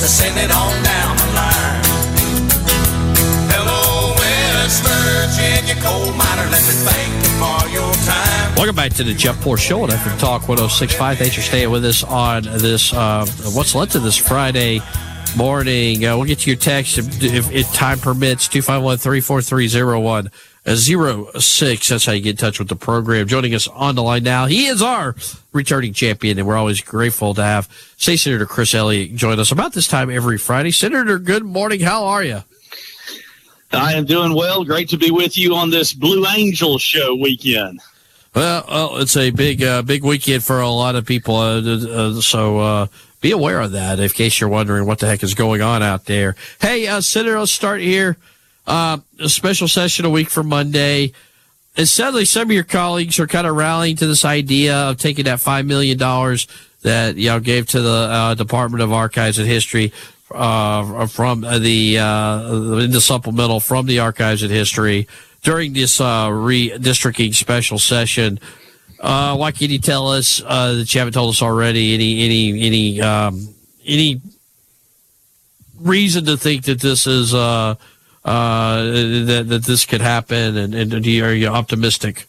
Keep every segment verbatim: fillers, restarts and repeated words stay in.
to send it on down the line. Hello, West Virginia coal miner, let me thank you for your time. Welcome back to the Jeff Poor Show on F M Talk one oh six point five. Thanks for staying with us on this, uh, what's left of this Friday morning. Uh, we'll get to your text if, if, if time permits, two five one, three four three, zero one zero six. That's how you get in touch with the program. Joining us on the line now, he is our returning champion, and we're always grateful to have State Senator Chris Elliott join us about this time every Friday. Senator, good morning. How are you? I am doing well. Great to be with you on this Blue Angel Show weekend. Well, well it's a big, uh, big weekend for a lot of people. Uh, uh, so uh, be aware of that in case you're wondering what the heck is going on out there. Hey, uh, Senator, let's start here. Uh, a special session a week from Monday. And sadly, some of your colleagues are kind of rallying to this idea of taking that five million dollars that you know gave to the uh, Department of Archives and History uh, from the uh, in the supplemental from the Archives and History during this uh, redistricting special session. Uh, why can you tell us uh, that you haven't told us already? Any any any um, any reason to think that this is uh, uh, that that this could happen? And, and are you optimistic?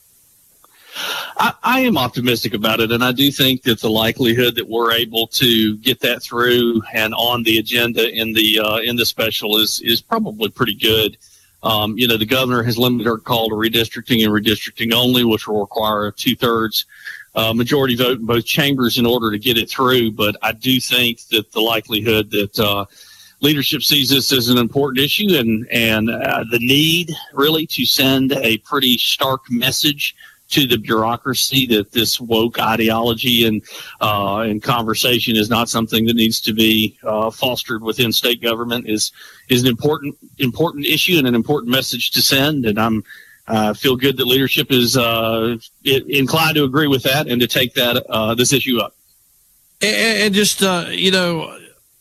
I, I am optimistic about it, and I do think that the likelihood that we're able to get that through and on the agenda in the uh, in the special is is probably pretty good. Um, you know, the governor has limited her call to redistricting and redistricting only, which will require a two-thirds uh, majority vote in both chambers in order to get it through. But I do think that the likelihood that uh, leadership sees this as an important issue and, and uh, the need, really, to send a pretty stark message to the bureaucracy that this woke ideology and uh, and conversation is not something that needs to be uh, fostered within state government is is an important important issue and an important message to send. And I'm uh, feel good that leadership is uh, inclined to agree with that and to take that uh, this issue up. And, and just uh, you know,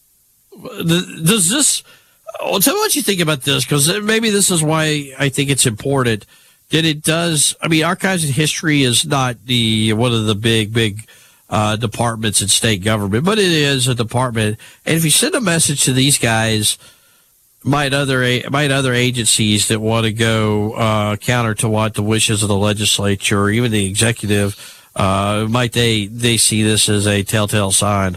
does this? Well, tell me what you think about this, because maybe this is why I think it's important. That it does, I mean, Archives and History is not the one of the big, big uh, departments in state government, but it is a department. And if you send a message to these guys, might other might other agencies that want to go uh, counter to what the wishes of the legislature or even the executive, uh, might they they see this as a telltale sign?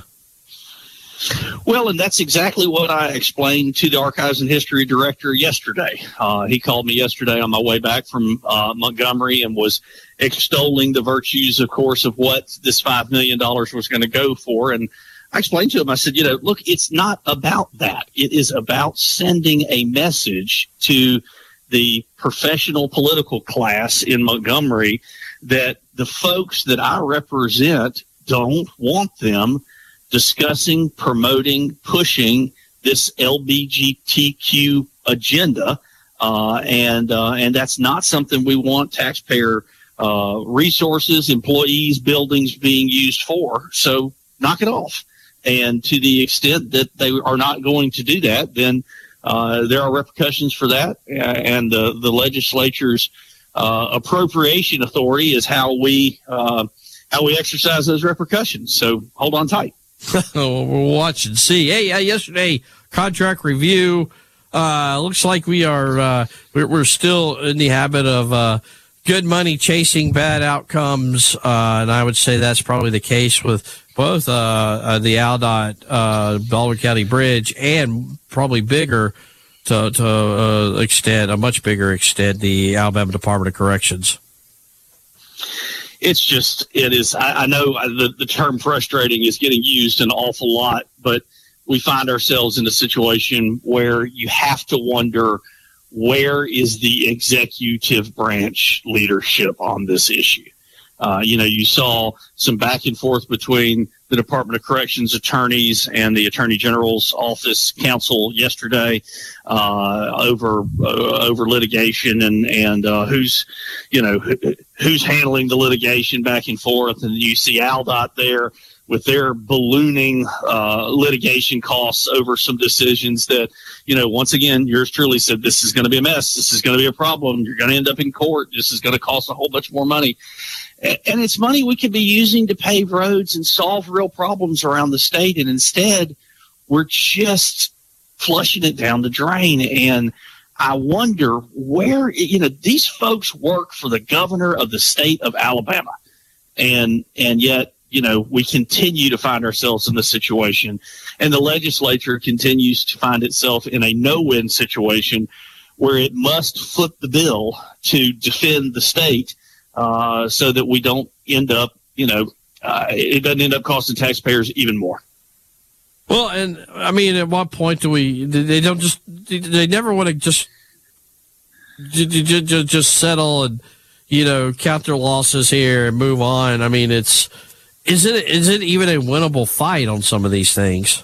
Well, and that's exactly what I explained to the Archives and History director yesterday. Uh, he called me yesterday on my way back from uh, Montgomery and was extolling the virtues, of course, of what this five million dollars was going to go for. And I explained to him, I said, you know, look, it's not about that. It is about sending a message to the professional political class in Montgomery that the folks that I represent don't want them discussing, promoting, pushing this L G B T Q agenda, uh, and uh, and that's not something we want taxpayer uh, resources, employees, buildings being used for. So knock it off. And to the extent that they are not going to do that, then uh, there are repercussions for that. And uh, the legislature's uh, appropriation authority is how we uh, how we exercise those repercussions. So hold on tight. We'll watch and see. Hey, uh, yesterday, contract review. Uh, looks like we are, uh, we're, we're still in the habit of, uh, good money chasing bad outcomes. Uh, and I would say that's probably the case with both, uh, uh the AlDOT, uh, Baldwin County Bridge and probably bigger to, to, uh, extent, a much bigger extent, the Alabama Department of Corrections. It's just, it is, I, I know the, the term frustrating is getting used an awful lot, but we find ourselves in a situation where you have to wonder, where is the executive branch leadership on this issue? Uh, you know, you saw some back and forth between the Department of Corrections attorneys and the Attorney General's office counsel yesterday uh, over uh, over litigation and and uh, who's you know who's handling the litigation back and forth, and you see AlDOT there with their ballooning uh, litigation costs over some decisions that, you know, once again, yours truly said this is going to be a mess. This is going to be a problem. You're going to end up in court. This is going to cost a whole bunch more money. And it's money we could be using to pave roads and solve real problems around the state. And instead, we're just flushing it down the drain. And I wonder where, you know, these folks work for the governor of the state of Alabama. And, and yet, you know, we continue to find ourselves in this situation, and the legislature continues to find itself in a no-win situation where it must flip the bill to defend the state, uh, so that we don't end up, you know, uh, it doesn't end up costing taxpayers even more. Well, and I mean, at what point do we, they don't just, they never want to just, just, just settle and, you know, count their losses here and move on. I mean, it's, is it, is it even a winnable fight on some of these things?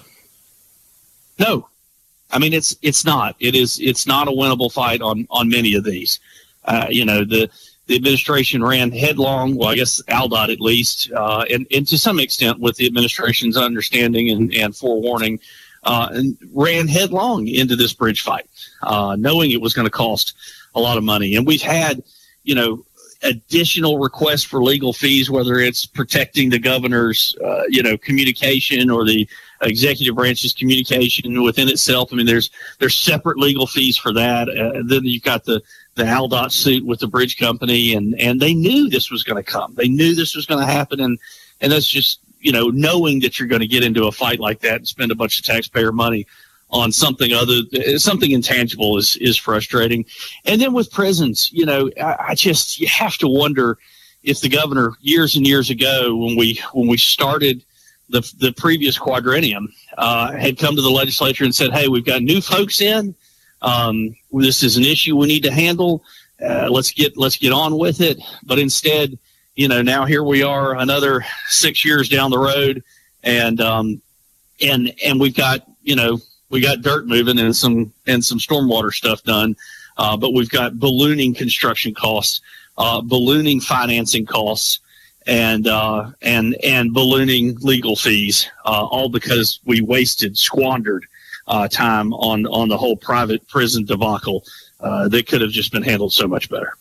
No. I mean, it's, it's not, it is, it's not a winnable fight on, on many of these. Uh, you know, the, the administration ran headlong, well, I guess ALDOT at least, uh, and, and to some extent with the administration's understanding and, and forewarning, uh, and ran headlong into this bridge fight, uh, knowing it was going to cost a lot of money. And we've had, you know, additional requests for legal fees, whether it's protecting the governor's, uh, you know, communication or the executive branch's communication within itself. I mean, there's there's separate legal fees for that. Uh, then you've got the the ALDOT suit with the bridge company, and, and they knew this was going to come. They knew this was going to happen, and, and that's just, you know, knowing that you're going to get into a fight like that and spend a bunch of taxpayer money on something other, something intangible is, is frustrating. And then with prisons, you know, I, I just, you have to wonder if the governor years and years ago, when we, when we started the, the previous quadrennium, uh, had come to the legislature and said, hey, we've got new folks in. Um, this is an issue we need to handle. Uh, let's get, let's get on with it. But instead, you know, now here we are another six years down the road, and, um, and, and we've got, you know, we got dirt moving and some, and some stormwater stuff done. Uh, but we've got ballooning construction costs, uh, ballooning financing costs, and, uh, and, and ballooning legal fees, uh, all because we wasted, squandered, Uh, time on, on the whole private prison debacle uh, that could have just been handled so much better.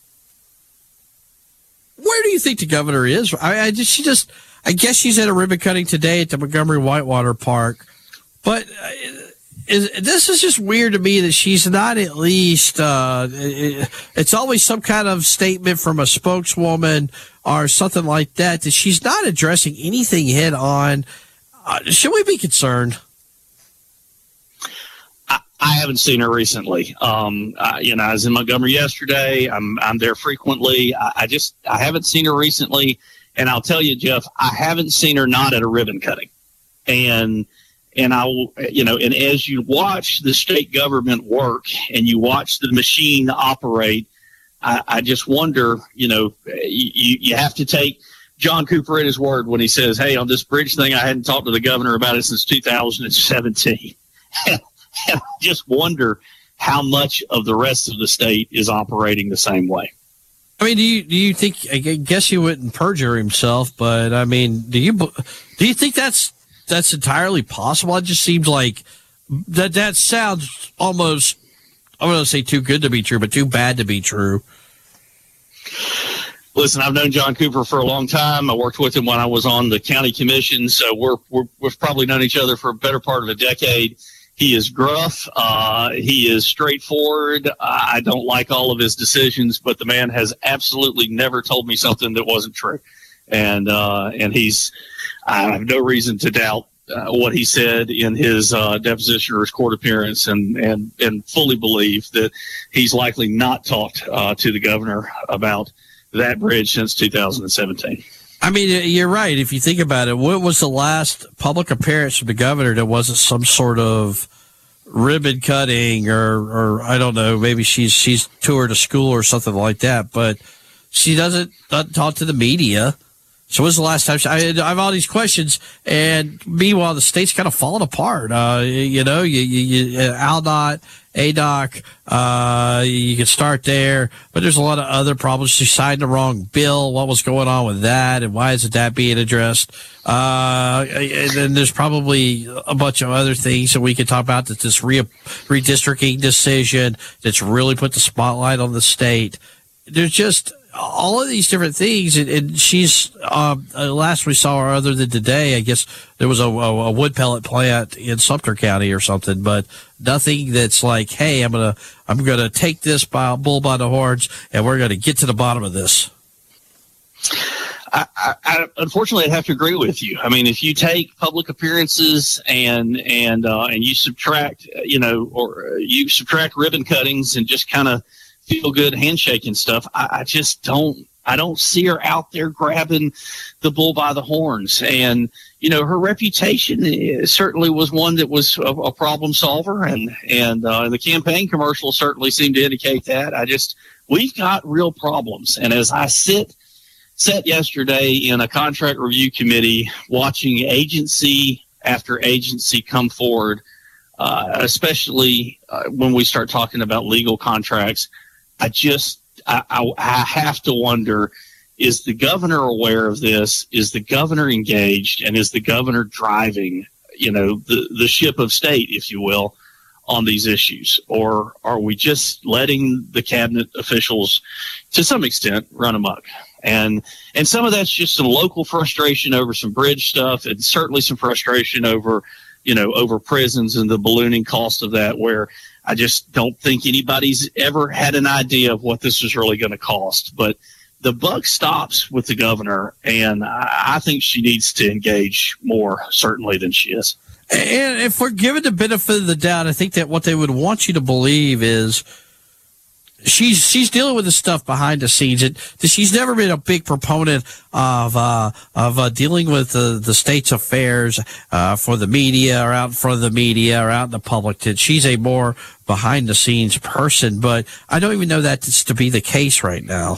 Where do you think the governor is? I, I just, she just, I guess she's at a ribbon cutting today at the Montgomery Whitewater Park. But uh, is, this is just weird to me that she's not at least, uh, it, it's always some kind of statement from a spokeswoman or something like that, that she's not addressing anything head on. Uh, should we be concerned? I haven't seen her recently. Um, I, you know, I was in Montgomery yesterday. I'm I'm there frequently. I, I just I haven't seen her recently, and I'll tell you, Jeff, I haven't seen her not at a ribbon cutting. And and I, you know, and as you watch the state government work and you watch the machine operate, I, I just wonder, you know, you you have to take John Cooper at his word when he says, "Hey, on this bridge thing, I hadn't talked to the governor about it since two thousand seventeen." And I just wonder how much of the rest of the state is operating the same way. I mean, do you do you think? I guess he wouldn't perjure himself, but I mean, do you do you think that's that's entirely possible? It just seems like that that sounds almost, I'm going to say too good to be true, but too bad to be true. Listen, I've known John Cooper for a long time. I worked with him when I was on the county commission, so we're, we're we've probably known each other for a better part of a decade. He is gruff. Uh, he is straightforward. I don't like all of his decisions, but the man has absolutely never told me something that wasn't true. And uh, and he's, I have no reason to doubt uh, what he said in his uh, deposition or his court appearance, and, and, and fully believe that he's likely not talked uh, to the governor about that bridge since two thousand seventeen. I mean, you're right. If you think about it, what was the last public appearance from the governor that wasn't some sort of ribbon cutting or, or I don't know, maybe she's she's toured a school or something like that, but she doesn't, doesn't talk to the media. So when's the last time she, I, I have all these questions, and meanwhile the state's kind of falling apart. Uh, you know, you, you, you ALDOT, A D O C, uh, you can start there, but there's a lot of other problems. She signed the wrong bill. What was going on with that, and why isn't that being addressed? Uh, and then there's probably a bunch of other things that we could talk about. That this re- redistricting decision that's really put the spotlight on the state. There's just, all of these different things, and, and she's uh, last we saw her, other than today, I guess there was a, a, a wood pellet plant in Sumter County or something, but nothing that's like, hey, I'm gonna I'm gonna take this by, bull by the horns, and we're gonna get to the bottom of this. I, I, I unfortunately I'd have to agree with you. I mean, if you take public appearances and and uh, and you subtract, you know, or you subtract ribbon cuttings and just kind of feel good handshaking stuff, I, I just don't. I don't see her out there grabbing the bull by the horns. And you know, her reputation certainly was one that was a, a problem solver, and and uh, the campaign commercials certainly seem to indicate that. I just we've got real problems, and as I sit. Sat yesterday in a contract review committee watching agency after agency come forward, uh, especially uh, when we start talking about legal contracts. I just, I, I, I have to wonder, is the governor aware of this? Is the governor engaged? And is the governor driving, you know, the, the ship of state, if you will, on these issues? Or are we just letting the cabinet officials, to some extent, run amok? And and some of that's just some local frustration over some bridge stuff, and certainly some frustration over, you know, over prisons and the ballooning cost of that, where I just don't think anybody's ever had an idea of what this is really going to cost. But the buck stops with the governor, and I, I think she needs to engage more, certainly, than she is. And if we're given the benefit of the doubt, I think that what they would want you to believe is she's she's dealing with the stuff behind the scenes. And she's never been a big proponent of uh, of uh, dealing with the, the state's affairs uh, for the media or out in front of the media or out in the public. She's a more behind the scenes person, but I don't even know that's to be the case right now.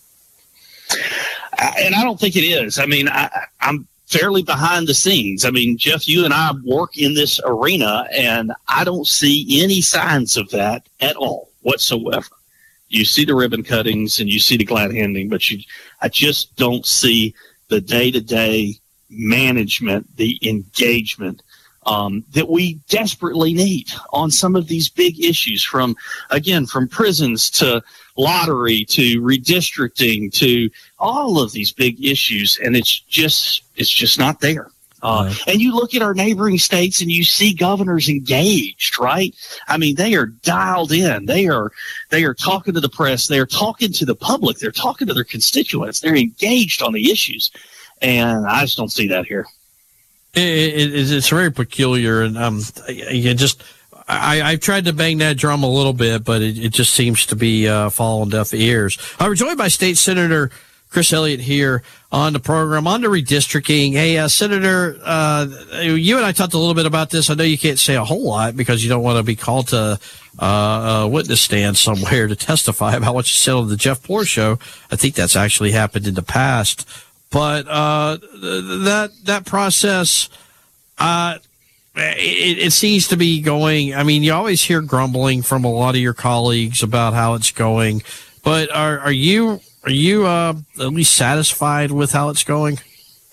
And I don't think it is. I mean, I, I'm fairly behind the scenes. I mean, Jeff, you and I work in this arena, and I don't see any signs of that at all whatsoever. You see the ribbon cuttings and you see the glad handing, but you, I just don't see the day-to-day management, the engagement um, that we desperately need on some of these big issues, from, again, from prisons to lottery to redistricting to all of these big issues, and it's just it's just not there. Uh, right. And you look at our neighboring states and you see governors engaged, right? I mean, they are dialed in. They are, they are talking to the press. They are talking to the public. They're talking to their constituents. They're engaged on the issues. And I just don't see that here. It, it, it's very peculiar. And, um, you just, I, I've tried to bang that drum a little bit, but it, it just seems to be, uh, falling deaf ears. Uh, we're joined by State Senator Chris Elliott here on the program, on the redistricting. Hey, uh, Senator, uh, you and I talked a little bit about this. I know you can't say a whole lot because you don't want to be called to uh, a witness stand somewhere to testify about what you said on the Jeff Poor show. I think that's actually happened in the past. But uh, that that process, uh, it, it seems to be going. I mean, you always hear grumbling from a lot of your colleagues about how it's going. But are, are you... Are you uh, at least satisfied with how it's going?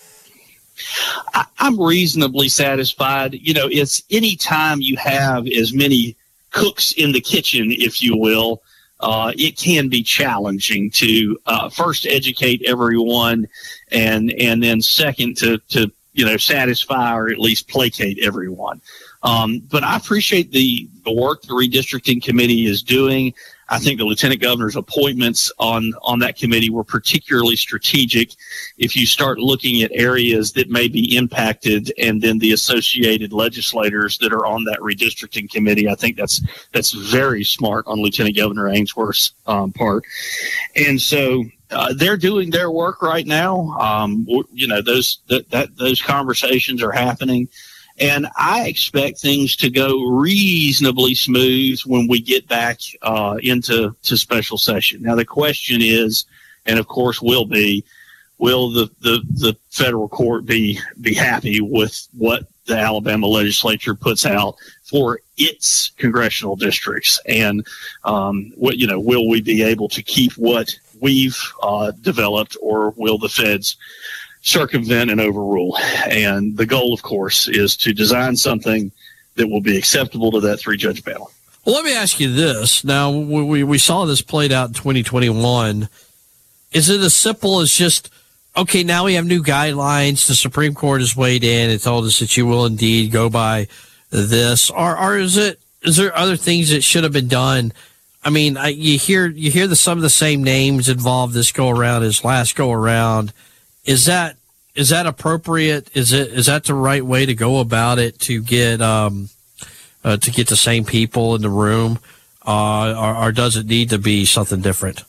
I, I'm reasonably satisfied. You know, it's any time you have as many cooks in the kitchen, if you will, uh, it can be challenging to uh, first educate everyone, and and then second to to you know satisfy or at least placate everyone. Um, but I appreciate the the work the redistricting committee is doing. I think the lieutenant governor's appointments on, on that committee were particularly strategic. If you start looking at areas that may be impacted and then the associated legislators that are on that redistricting committee, I think that's that's very smart on Lieutenant Governor Ainsworth's um, part. And so uh, they're doing their work right now. Um, you know, those that, that those conversations are happening. And I expect things to go reasonably smooth when we get back uh, into to special session. Now, the question is, and of course will be, will the, the, the federal court be be happy with what the Alabama legislature puts out for its congressional districts? And um, what you know, will we be able to keep what we've uh, developed, or will the feds circumvent and overrule? And the goal, of course, is to design something that will be acceptable to that three-judge panel. Well, let me ask you this. Now, we we saw this played out in twenty twenty-one. is it as simple as just, okay, now we have new guidelines. The Supreme Court has weighed in and told us that you will indeed go by this, or, or is it, is there other things that should have been done? I mean, I, you hear, you hear the, some of the same names involved this go around as last go around. Is that, is that appropriate? Is it, is that the right way to go about it to get, um, uh, to get the same people in the room? Uh, or, or does it need to be something different?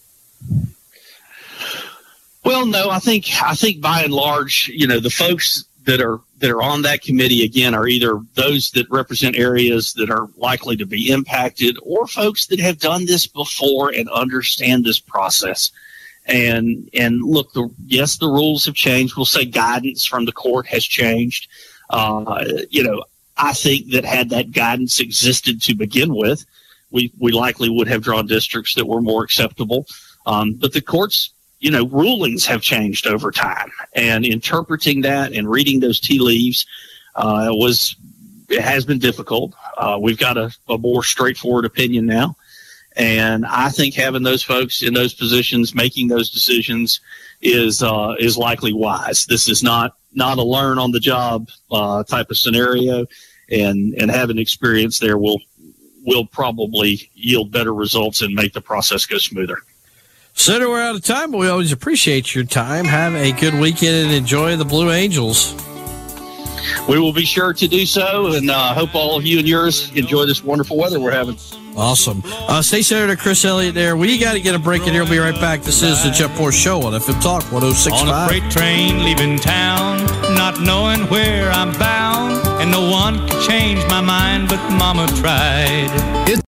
Well, no, I think I think by and large, you know, the folks that are that are on that committee again are either those that represent areas that are likely to be impacted, or folks that have done this before and understand this process. And and look, the, yes, the rules have changed. We'll say guidance from the court has changed. Uh, you know, I think that had that guidance existed to begin with, we we likely would have drawn districts that were more acceptable. Um, but the courts, you know, rulings have changed over time, and interpreting that and reading those tea leaves uh, was, it has been difficult. Uh, we've got a, a more straightforward opinion now. And I think having those folks in those positions, making those decisions is, uh, is likely wise. This is not, not a learn on the job, uh, type of scenario, and, and having experience there will, will probably yield better results and make the process go smoother. Senator, we're out of time, but we always appreciate your time. Have a good weekend and enjoy the Blue Angels. We will be sure to do so, and I uh, hope all of you and yours enjoy this wonderful weather we're having. Awesome. Uh, State Senator Chris Elliott there. We got to get a break in here. We'll be right back. This is the Jeff Moore Show on F M Talk one oh six point five. On a freight train leaving town, not knowing where I'm bound, and no one can change my mind, but Mama tried. It